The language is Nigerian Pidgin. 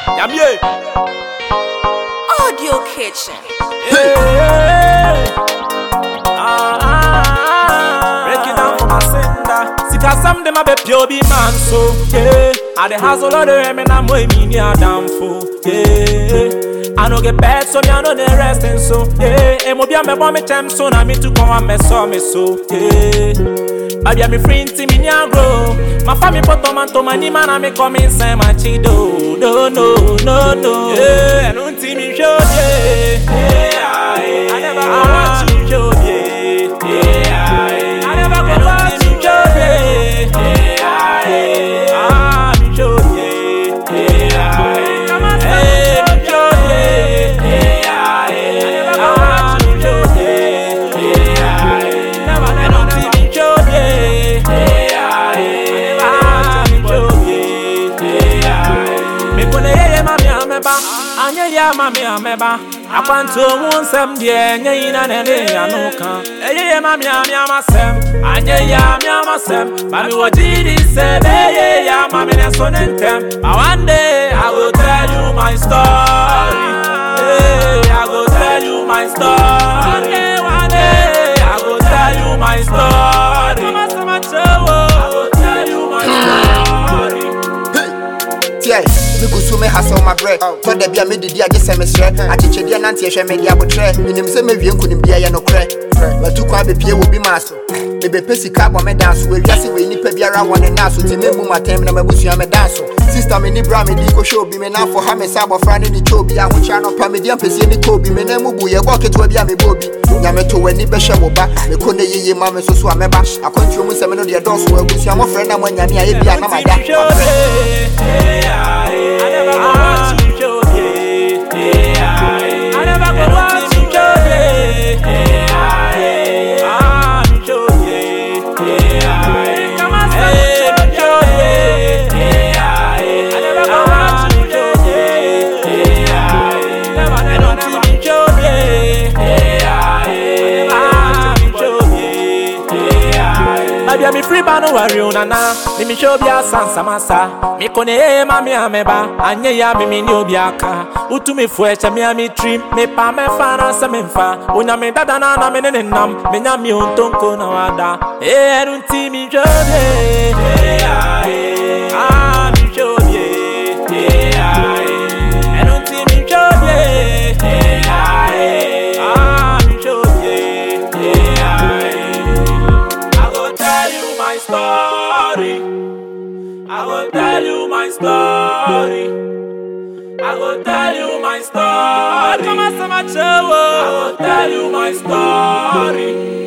Yamie. Audio Kitchen. Break it down for my sender. Sika some dem a be pure be man so yeah. I the hustle of the men I'm way me near down for yeah. I no get bad so me I no dey resting so yeah. Emo bia me bomb me tem so na me to come and me so yeah. Baby I'm free to me nya grow. My family put tomato money man I me come inside my chido. No yeah. I don't see me show yeah. I never go watch you show yeah. I never go watch you show yeah. Me show yeah. Come on say me show yeah. I never go watch you show yeah. Never see me show yeah. Me show yeah. Me pone yeah mami ameba. Anya ya mami ameba. Akwanto munsem die nya ina nene anuka eye mami amasem anya ya mi amasem mami wodidi se be ya mami ne so nentem but one day I will tell you my story I will tell you my story one day I will tell you my story I will tell you my story Me go so me hustle my bread. To the bia me didi age se me sre. Acheche dia nante ehwe me dia botre. Minim se me wie nkunim dia ye no kre. Ba tu kwa be pie wo bi maso. Me be pesi ka bo me dance we wiase we nipa biara won na so ti me mu matem na mabusua me dance. Sister me ni bra me di ko show bi me na for ha me sabo fra ne di chobi a ho cha no pa me di ampesi ni kobi me na mu bu ye bo keto bia me bobi. Nya me to wani be hwe wo ba. Me ko ne yeye ma me so so ameba. Akontro mu se me no de doso abusua mo fra na mo nya me aye bia na mada. I never go watch you show yeah. I never go watch you show yeah. Me show yeah. Come on say me show yeah. I never go watch you show yeah. Never see me show yeah. Baby I'm free but no worry nana. Me show bia sansa masa. Me kone mami ameba. Anye ya me ni obiaka. Utu me fu eche me ami trim. Me pa me fa na se me fa. Onya me dada na me ne nam. Me nya mi ontonko na wada. Erunti mi show yeah. Me show yeah. Erunti mi show yeah. Me show yeah. I go tell you my story. I will tell you my story. I will tell you my story. I will tell you my story.